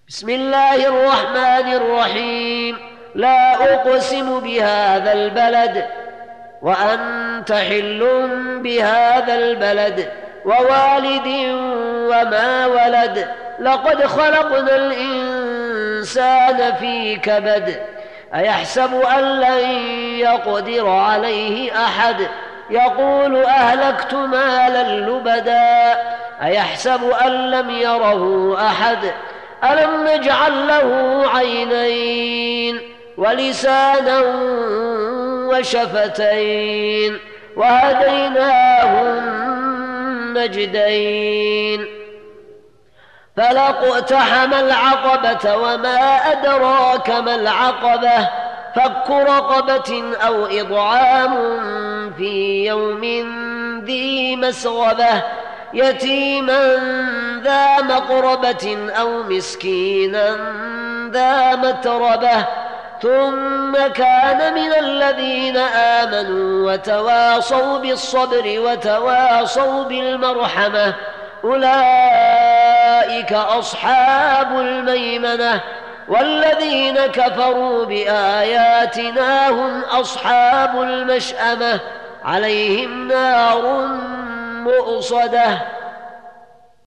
بسم الله الرحمن الرحيم. لا أقسم بهذا البلد وأنت حل بهذا البلد ووالد وما ولد. لقد خلقنا الإنسان في كبد. أيحسب أن لن يقدر عليه أحد. يقول أهلكت مالا لبدا. أيحسب أن لم يره أحد. ألم نجعل له عينين ولسانا وشفتين وهديناه النجدين. فلا اقتحم العقبة وما أدراك ما العقبة. فك رقبة أو إطعام في يوم ذي مسغبة يتيما ذا مقربة أو مسكينا ذا متربة ثم كان من الذين آمنوا وتواصوا بالصبر وتواصوا بالمرحمة أولئك أصحاب الميمنة. والذين كفروا بآياتنا هم أصحاب المشأمة عليهم نار مؤصدة.